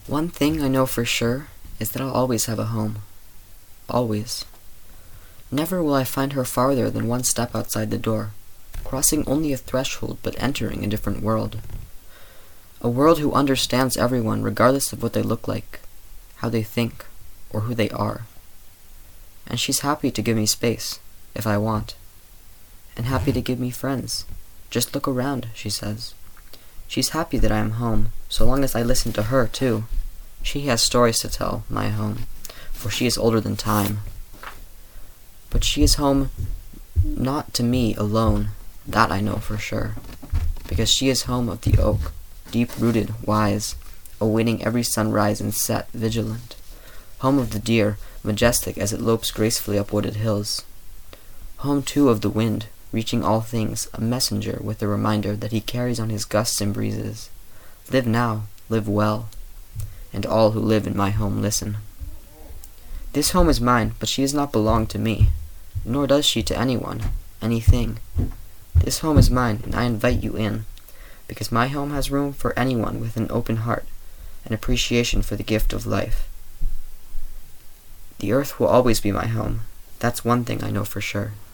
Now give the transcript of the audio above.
One thing I know for sure is that I'll always have a home. Always. Never will I find her farther than one step outside the door, crossing only a threshold but entering a different world. A world who understands everyone regardless of what they look like, how they think, or who they are. And she's happy to give me space, if I want. And happy to give me friends. Just look around, she says. She's happy that I am home, so long as I listen to her, too. She has stories to tell, my home, for she is older than time. But she is home not to me alone, that I know for sure. Because she is home of the oak, deep-rooted, wise, awaiting every sunrise and set, vigilant. Home of the deer, majestic as it lopes gracefully up wooded hills. Home, too, of the wind, reaching all things, a messenger with a reminder that he carries on his gusts and breezes. Live now, live well, and all who live in my home listen. This home is mine, but she does not belong to me, nor does she to anyone, anything. This home is mine, and I invite you in, because my home has room for anyone with an open heart, and appreciation for the gift of life. The earth will always be my home. That's one thing I know for sure.